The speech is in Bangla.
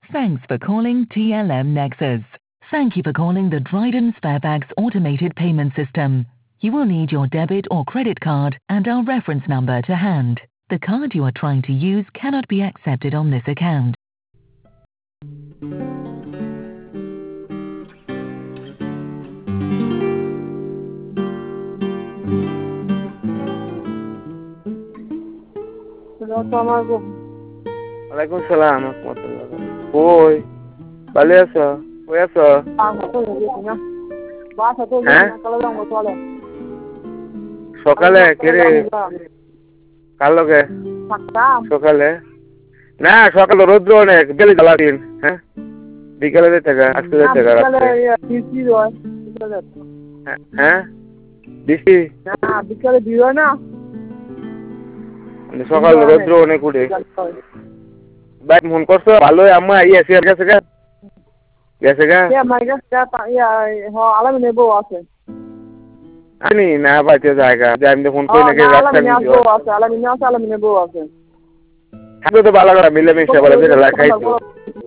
Thanks for calling TLM Nexus. Thank you for calling the Dryden Sparebags automated payment system. You will need your debit or credit card and our reference number to hand. The card you are trying to use cannot be accepted on this account. ওয়ালাইকুম সালাম রহমতুল্লাহ। কই ভালো আছো? কই আছো? হ্যাঁ সকালে কেরে কার লগে সকালে না সকালে রৌদ্র অনেক বিকেলে জ্বালা দিন। হ্যাঁ বিকেলে যেতে আজকে যেতে হ্যাঁ বৃষ্টি বিকালে দিও না সকাল রৌদ্র অনেক উঠে ভাই মন করছো ভালোই আম্মা আইয়াছি আর গেছে গা গেছে গা আলামিনের বউ আছে আনি না পাইতে জায়গা যে আমি ফোন করি নাকি আলামিনের বউ আছে তো ভালো করে মিলেমিশে বলে যেটা লাগাইতো